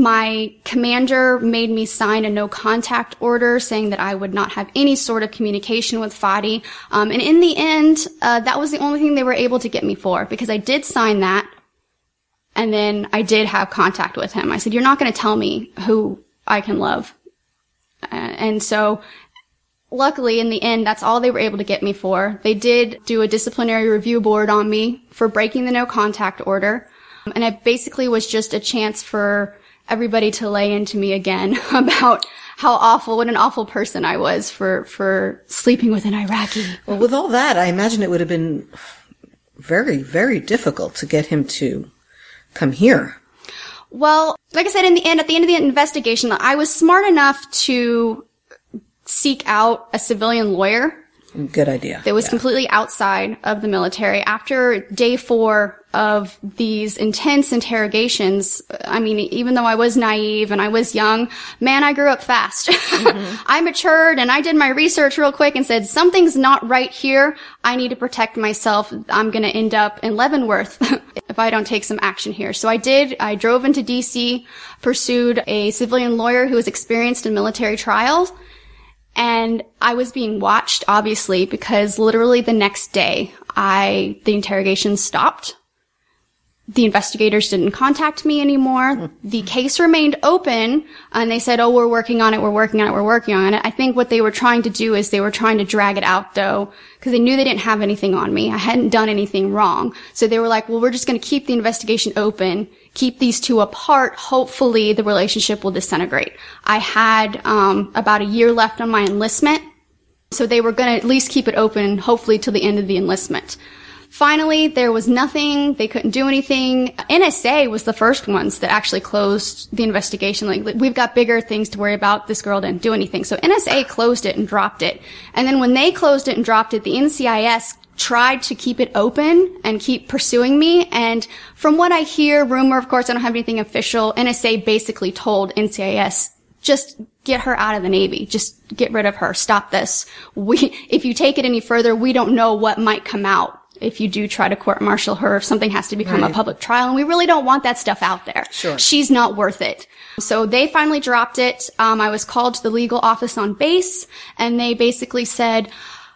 My commander made me sign a no contact order saying that I would not have any sort of communication with Fadi. Um, and in the end, uh, that was the only thing they were able to get me for, because I did sign that. And then I did have contact with him. I said, you're not going to tell me who I can love. Uh, and so luckily in the end, that's all they were able to get me for. They did do a disciplinary review board on me for breaking the no contact order. And it basically was just a chance for everybody to lay into me again about how awful, what an awful person I was for, for sleeping with an Iraqi. Well, with all that, I imagine it would have been very, very difficult to get him to come here. Well, like I said, in the end, at the end of the investigation, I was smart enough to seek out a civilian lawyer. Good idea. That was yeah. completely outside of the military. After day four of these intense interrogations, I mean, even though I was naive and I was young, man, I grew up fast. Mm-hmm. I matured and I did my research real quick and said, something's not right here. I need to protect myself. I'm going to end up in Leavenworth if I don't take some action here. So I did. I drove into D C, pursued a civilian lawyer who was experienced in military trials. And I was being watched, obviously, because literally the next day, I, the interrogation stopped. The investigators didn't contact me anymore. The case remained open, and they said, oh, we're working on it, we're working on it, we're working on it. I think what they were trying to do is they were trying to drag it out, though, because they knew they didn't have anything on me. I hadn't done anything wrong. So they were like, well, we're just going to keep the investigation open, keep these two apart. Hopefully the relationship will disintegrate. I had um about a year left on my enlistment, so they were going to at least keep it open, hopefully till the end of the enlistment. Finally, there was nothing. They couldn't do anything. N S A was the first ones that actually closed the investigation. Like, we've got bigger things to worry about. This girl didn't do anything. So N S A closed it and dropped it. And then when they closed it and dropped it, the N C I S tried to keep it open and keep pursuing me. And from what I hear, rumor, of course, I don't have anything official, N S A basically told N C I S, just get her out of the Navy. Just get rid of her. Stop this. We, if you take it any further, we don't know what might come out if you do try to court-martial her, if something has to become right. a public trial. And we really don't want that stuff out there. Sure. She's not worth it. So they finally dropped it. Um, I was called to the legal office on base, and they basically said,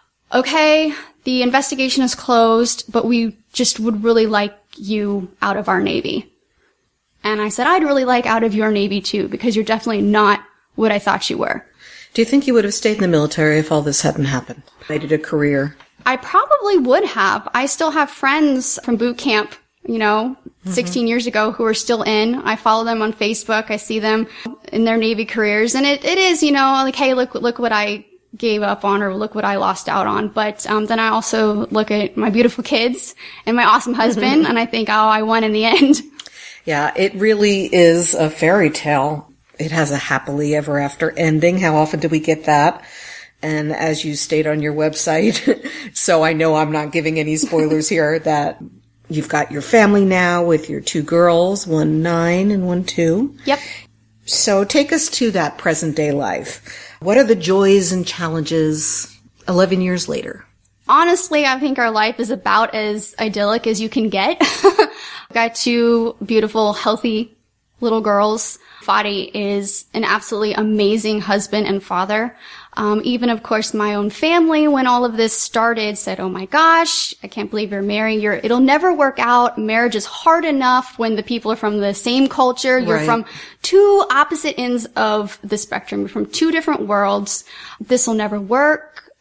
okay, the investigation is closed, but we just would really like you out of our Navy. And I said, I'd really like out of your Navy too, because you're definitely not what I thought you were. Do you think you would have stayed in the military if all this hadn't happened? Made it a career? I probably would have. I still have friends from boot camp, you know, mm-hmm. sixteen years ago who are still in. I follow them on Facebook. I see them in their Navy careers. And it, it is, you know, like, hey, look, look what I gave up on, or look what I lost out on. But um then I also look at my beautiful kids and my awesome husband, and I think, oh, I won in the end. Yeah, it really is a fairy tale. It has a happily ever after ending. How often do we get that? And as you state on your website, so I know I'm not giving any spoilers here, that you've got your family now with your two girls, one nine and one two. Yep. So take us to that present day life. What are the joys and challenges eleven years later? Honestly, I think our life is about as idyllic as you can get. I've got two beautiful, healthy little girls. Fadi is an absolutely amazing husband and father. Um, even, of course, my own family, when all of this started, said, oh my gosh, I can't believe you're married. You're, it'll never work out. Marriage is hard enough when the people are from the same culture. You're right. from two opposite ends of the spectrum. You're from two different worlds. This will never work.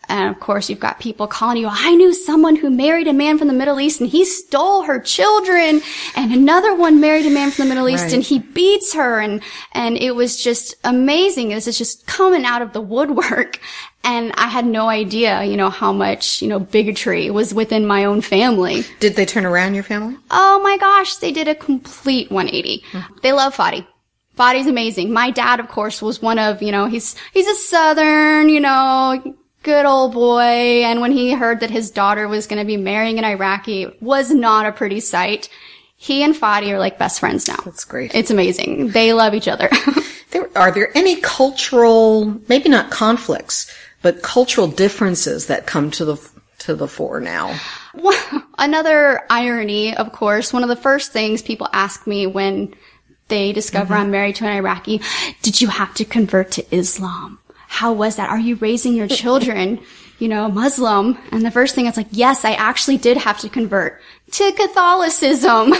And of course, you've got people calling you, I knew someone who married a man from the Middle East and he stole her children. And another one married a man from the Middle East right. and he beats her. And, and it was just amazing. This is just coming out of the woodwork. And I had no idea, you know, how much, you know, bigotry was within my own family. Did they turn around your family? Oh my gosh, they did a complete one eighty. Mm-hmm. They love Fadi. Fadi's amazing. My dad, of course, was one of, you know, he's, he's a Southern, you know, good old boy. And when he heard that his daughter was going to be marrying an Iraqi, it was not a pretty sight. He and Fadi are like best friends now. That's great. It's amazing. They love each other. there, are there any cultural, maybe not conflicts, but cultural differences that come to the to the fore now? Well, another irony, of course, one of the first things people ask me when they discover mm-hmm. I'm married to an Iraqi, did you have to convert to Islam? How was that? Are you raising your children, you know, Muslim? And the first thing it's like, yes, I actually did have to convert to Catholicism.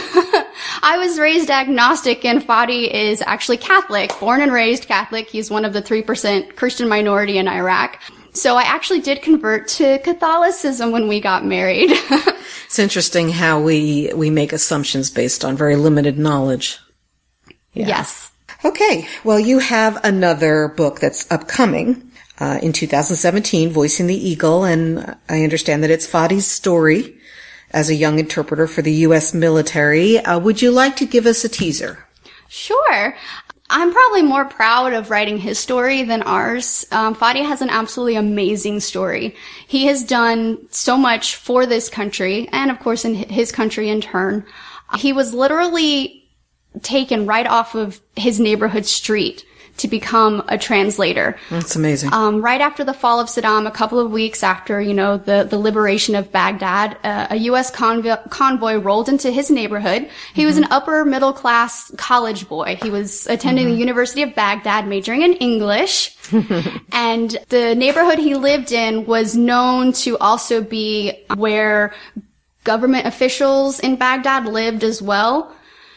I was raised agnostic and Fadi is actually Catholic, born and raised Catholic. He's one of the three percent Christian minority in Iraq. So I actually did convert to Catholicism when we got married. It's interesting how we, we make assumptions based on very limited knowledge. Yeah. Yes. Okay. Well, you have another book that's upcoming uh, in two thousand seventeen, Voicing the Eagle, and I understand that it's Fadi's story as a young interpreter for the U S military. Uh, would you like to give us a teaser? Sure. I'm probably more proud of writing his story than ours. Um, Fadi has an absolutely amazing story. He has done so much for this country, and of course in his country in turn. He was literally taken right off of his neighborhood street to become a translator. That's amazing. Um, right after the fall of Saddam, a couple of weeks after, you know, the, the liberation of Baghdad, uh, a U S convoy, convoy rolled into his neighborhood. He mm-hmm. was an upper middle class college boy. He was attending mm-hmm. the University of Baghdad, majoring in English. And the neighborhood he lived in was known to also be where government officials in Baghdad lived as well.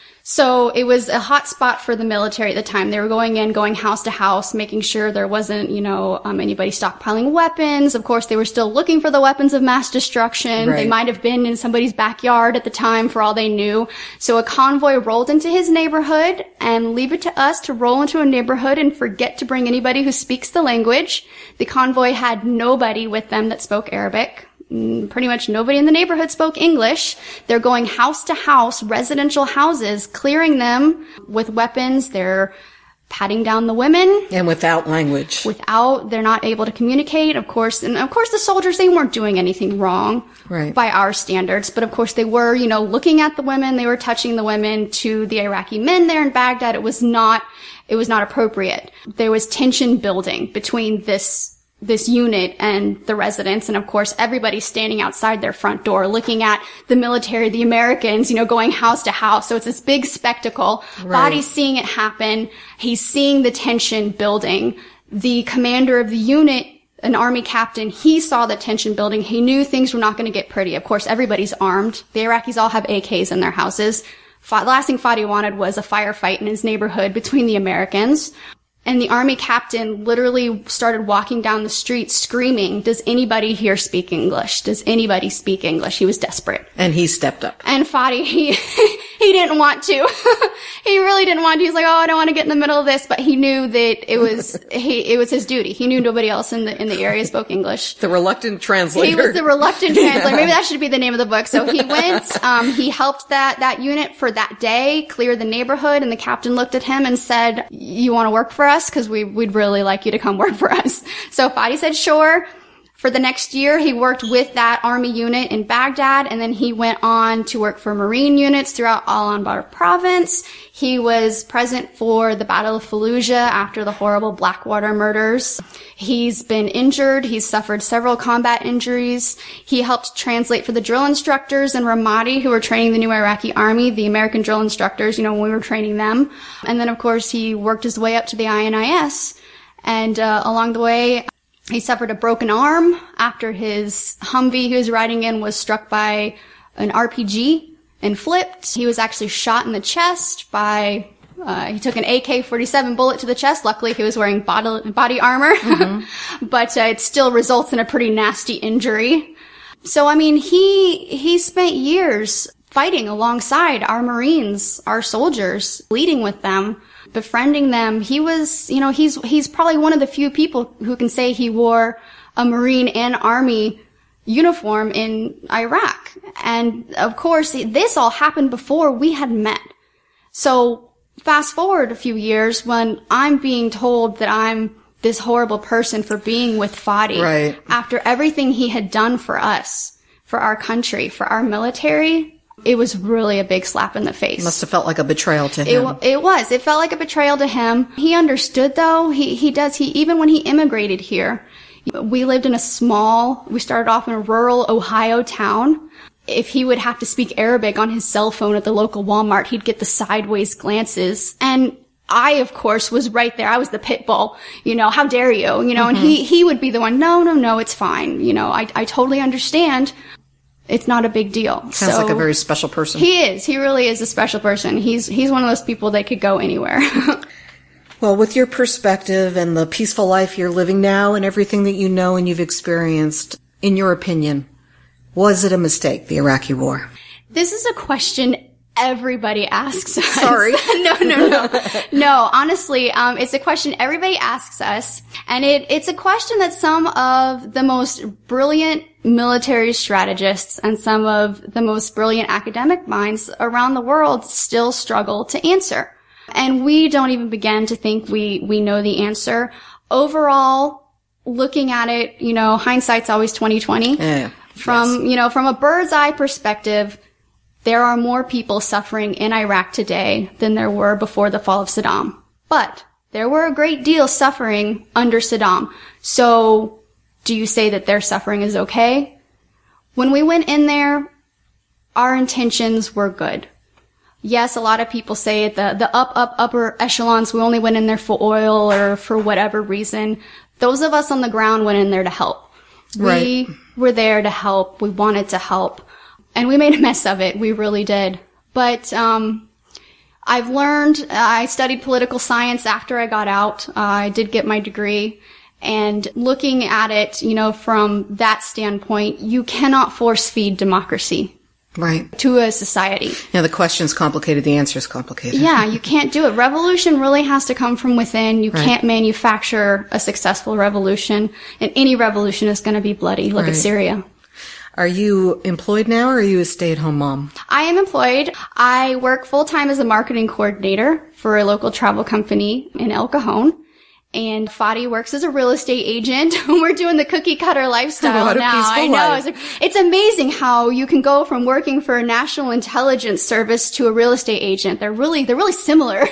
So it was a hot spot for the military at the time. They were going in, going house to house, making sure there wasn't, you know, um, anybody stockpiling weapons. Of course, they were still looking for the weapons of mass destruction. Right. They might have been in somebody's backyard at the time for all they knew. So a convoy rolled into his neighborhood, and leave it to us to roll into a neighborhood and forget to bring anybody who speaks the language. The convoy had nobody with them that spoke Arabic. Pretty much nobody in the neighborhood spoke English. They're going house to house, residential houses, clearing them with weapons. They're patting down the women. And without language. Without, they're not able to communicate, of course. And of course the soldiers, they weren't doing anything wrong right. by our standards. But of course they were, you know, looking at the women. They were touching the women. To the Iraqi men there in Baghdad, it was not, it was not appropriate. There was tension building between this this unit and the residents. And of course, everybody's standing outside their front door looking at the military, the Americans, you know, going house to house. So it's this big spectacle. Right. Fadi's seeing it happen. He's seeing the tension building. The commander of the unit, an army captain, he saw the tension building. He knew things were not going to get pretty. Of course, everybody's armed. The Iraqis all have A Ks in their houses. The last thing Fadi wanted was a firefight in his neighborhood between the Americans. And the army captain literally started walking down the street screaming, does anybody here speak English? Does anybody speak English? He was desperate. And he stepped up. And Fadi, he, he didn't want to. He really didn't want to. He's like, oh, I don't want to get in the middle of this. But he knew that it was, he, it was his duty. He knew nobody else in the, in the area spoke English. The reluctant translator. He was the reluctant translator. Maybe that should be the name of the book. So he went, um, he helped that, that unit for that day, clear the neighborhood. And the captain looked at him and said, you want to work for us? Because we, we'd really like you to come work for us. So Fadi said, sure. For the next year, he worked with that army unit in Baghdad, and then he went on to work for Marine units throughout Al-Anbar province. He was present for the Battle of Fallujah after the horrible Blackwater murders. He's been injured. He's suffered several combat injuries. He helped translate for the drill instructors in Ramadi who were training the new Iraqi army, the American drill instructors, you know, when we were training them. And then, of course, he worked his way up to the I N I S. And uh, along the way, he suffered a broken arm after his Humvee he was riding in was struck by an R P G and flipped. He was actually shot in the chest by Uh, he took an A K forty-seven bullet to the chest. Luckily, he was wearing body, body armor, mm-hmm. but uh, it still results in a pretty nasty injury. So, I mean, he he spent years fighting alongside our Marines, our soldiers, leading with them, befriending them. He was, you know, he's he's probably one of the few people who can say he wore a Marine and Army uniform in Iraq. And of course, this all happened before we had met. So fast forward a few years when I'm being told that I'm this horrible person for being with Fadi. Right. After everything he had done for us, for our country, for our military, it was really a big slap in the face. Must have felt like a betrayal to him. It, it was. It felt like a betrayal to him. He understood, though. He, he does. He, even when he immigrated here, we lived in a small, we started off in a rural Ohio town. If he would have to speak Arabic on his cell phone at the local Walmart, he'd get the sideways glances. And I, of course, was right there. I was the pit bull. You know, how dare you? You know, mm-hmm. and he, he would be the one, no, no, no, it's fine. You know, I, I totally understand. It's not a big deal. Sounds so, like a very special person. He is. He really is a special person. He's, he's one of those people that could go anywhere. Well, with your perspective and the peaceful life you're living now and everything that you know and you've experienced, in your opinion, was it a mistake, the Iraqi war? This is a question everybody asks us. Sorry. no, no, no. No, honestly, um, it's a question everybody asks us. And it, it's a question that some of the most brilliant military strategists and some of the most brilliant academic minds around the world still struggle to answer. And we don't even begin to think we, we know the answer. Overall, looking at it, you know, hindsight's always twenty twenty. Yeah. From, yes. you know, from a bird's eye perspective, there are more people suffering in Iraq today than there were before the fall of Saddam. But there were a great deal suffering under Saddam. So do you say that their suffering is okay? When we went in there, our intentions were good. Yes, a lot of people say the, the up, up, upper echelons, we only went in there for oil or for whatever reason. Those of us on the ground went in there to help. Right. We were there to help. We wanted to help. And we made a mess of it. We really did. But, um, I've learned, I studied political science after I got out. Uh, I did get my degree. And looking at it, you know, from that standpoint, you cannot force feed democracy. Right. To a society. Yeah, the question's complicated, the answer's complicated. Yeah, you can't do it. Revolution really has to come from within. You right. can't manufacture a successful revolution. And any revolution is going to be bloody. Look right. at Syria. Are you employed now or are you a stay-at-home mom? I am employed. I work full-time as a marketing coordinator for a local travel company in El Cajon. And Fadi works as a real estate agent. We're doing the cookie cutter lifestyle what a now. peaceful I know. life. It's, it's amazing how you can go from working for a national intelligence service to a real estate agent. They're really, they're really similar.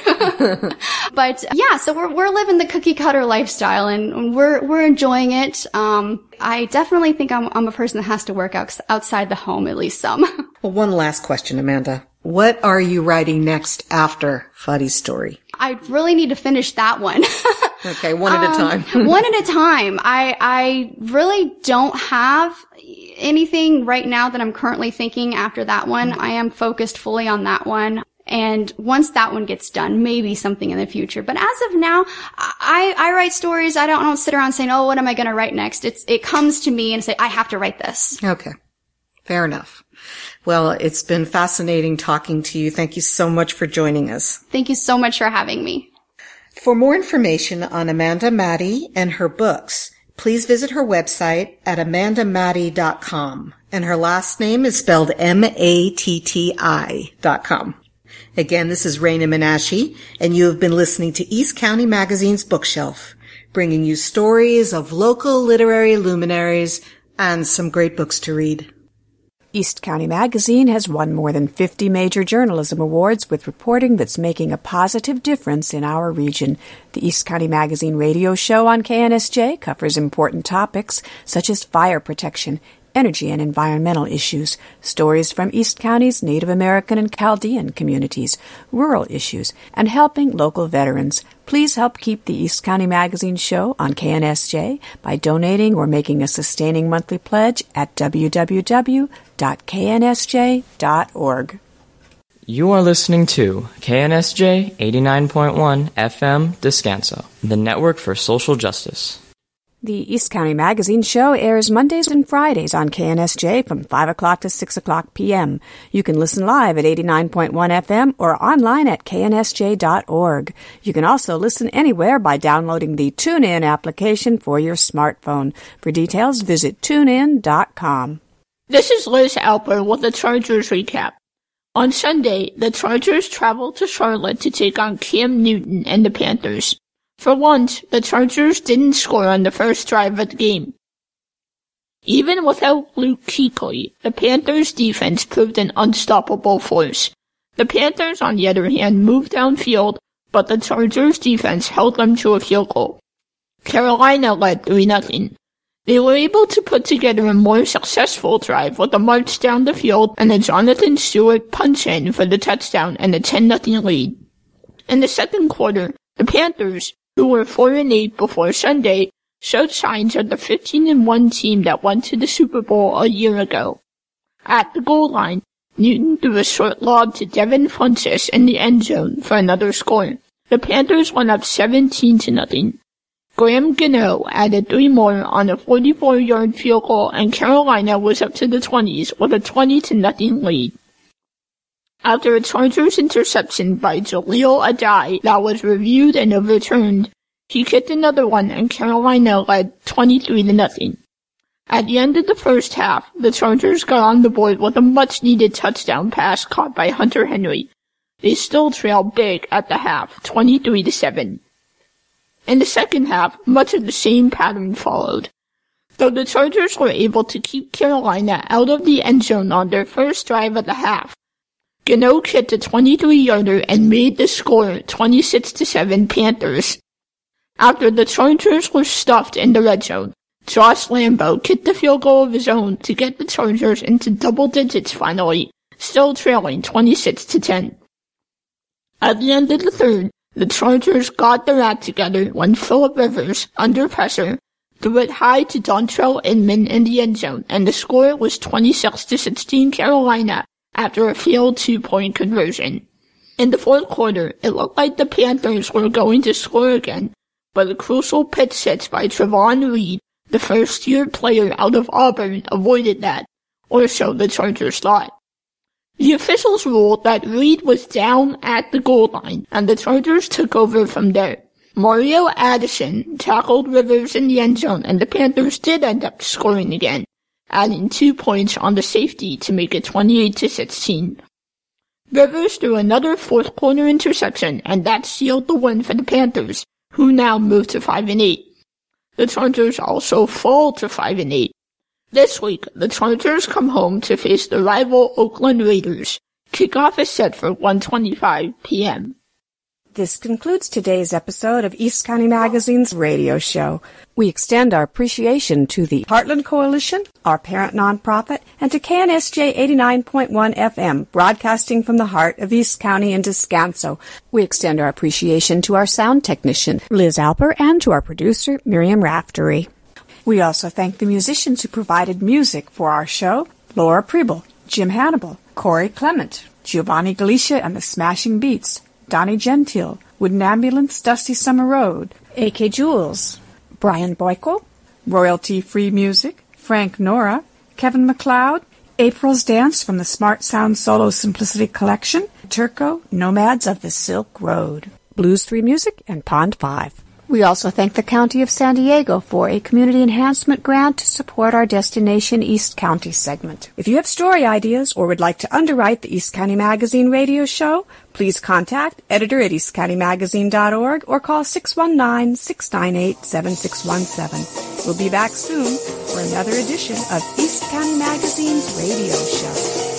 But yeah, so we're, we're living the cookie cutter lifestyle and we're, we're enjoying it. Um, I definitely think I'm, I'm a person that has to work out, outside the home at least some. Well, one last question, Amanda. What are you writing next after Fadi's story? I really need to finish that one. Okay, one at um, a time. one at a time. I, I really don't have anything right now that I'm currently thinking after that one. I am focused fully on that one. And once that one gets done, maybe something in the future. But as of now, I, I write stories. I don't, I don't sit around saying, oh, what am I going to write next? It's, it comes to me and say, I have to write this. Okay. Fair enough. Well, it's been fascinating talking to you. Thank you so much for joining us. Thank you so much for having me. For more information on Amanda Mattei and her books, please visit her website at amanda mattei dot com. And her last name is spelled M A T T I dot com. Again, this is Raina Menashe, and you have been listening to East County Magazine's Bookshelf, bringing you stories of local literary luminaries and some great books to read. East County Magazine has won more than fifty major journalism awards with reporting that's making a positive difference in our region. The East County Magazine radio show on K N S J covers important topics such as fire protection, energy and environmental issues, stories from East County's Native American and Chaldean communities, rural issues, and helping local veterans. Please help keep the East County Magazine show on K N S J by donating or making a sustaining monthly pledge at w w w dot k n s j dot org. You are listening to K N S J eighty-nine point one F M Descanso, the network for social justice. The East County Magazine show airs Mondays and Fridays on K N S J from five o'clock to six o'clock p.m. You can listen live at eighty-nine point one F M or online at K N S J dot org. You can also listen anywhere by downloading the TuneIn application for your smartphone. For details, visit tune in dot com. This is Liz Alper with the Chargers recap. On Sunday, the Chargers traveled to Charlotte to take on Cam Newton and the Panthers. For once, the Chargers didn't score on the first drive of the game. Even without Luke Kuechly, the Panthers' defense proved an unstoppable force. The Panthers, on the other hand, moved downfield, but the Chargers' defense held them to a field goal. Carolina led three nothing. They were able to put together a more successful drive with a march down the field and a Jonathan Stewart punch-in for the touchdown and a ten nothing lead. In the second quarter, the Panthers, who were four and eight before Sunday, showed signs of the fifteen and one team that went to the Super Bowl a year ago. At the goal line, Newton threw a short lob to Devin Funchess in the end zone for another score. The Panthers went up seventeen to nothing. Graham Gano added three more on a forty-four yard field goal, and Carolina was up to the twenties with a twenty to nothing lead. After a Chargers interception by Jaleel Adai that was reviewed and overturned, he kicked another one and Carolina led twenty-three to nothing. At the end of the first half, the Chargers got on the board with a much-needed touchdown pass caught by Hunter Henry. They still trailed big at the half, twenty-three to seven. In the second half, much of the same pattern followed. Though the Chargers were able to keep Carolina out of the end zone on their first drive of the half, Gano kicked a twenty-three yarder and made the score twenty-six to seven Panthers. After the Chargers were stuffed in the red zone, Josh Lambo kicked the field goal of his own to get the Chargers into double digits finally, still trailing twenty-six to ten. At the end of the third, the Chargers got their act together when Phillip Rivers, under pressure, threw it high to Dontrell Inman in the end zone, and the score was twenty-six to sixteen Carolina after a failed two-point conversion. In the fourth quarter, it looked like the Panthers were going to score again, but a crucial pitch hit by Trevon Reed, the first-year player out of Auburn, avoided that, or so the Chargers thought. The officials ruled that Reed was down at the goal line, and the Chargers took over from there. Mario Addison tackled Rivers in the end zone, and the Panthers did end up scoring again, adding two points on the safety to make it twenty-eight to sixteen. Rivers threw another fourth quarter interception, and that sealed the win for the Panthers, who now moved to five and eight. The Chargers also fall to five and eight. This week, the Chargers come home to face the rival Oakland Raiders. Kickoff is set for one twenty-five p.m. This concludes today's episode of East County Magazine's radio show. We extend our appreciation to the Heartland Coalition, our parent nonprofit, and to K N S J eighty-nine point one F M, broadcasting from the heart of East County and Descanso. We extend our appreciation to our sound technician, Liz Alper, and to our producer, Miriam Raftery. We also thank the musicians who provided music for our show: Laura Preble, Jim Hannibal, Corey Clement, Giovanni Galicia and the Smashing Beats, Donnie Gentile, Wooden Ambulance, Dusty Summer Road, A K Jules, Brian Boyko, Royalty-Free Music, Frank Nora, Kevin MacLeod, April's Dance from the Smart Sound Solo Simplicity Collection, Turco, Nomads of the Silk Road, Blues three Music, and Pond five. We also thank the County of San Diego for a community enhancement grant to support our Destination East County segment. If you have story ideas or would like to underwrite the East County Magazine radio show, please contact editor at east county magazine dot org or call six one nine, six nine eight, seven six one seven. We'll be back soon for another edition of East County Magazine's radio show.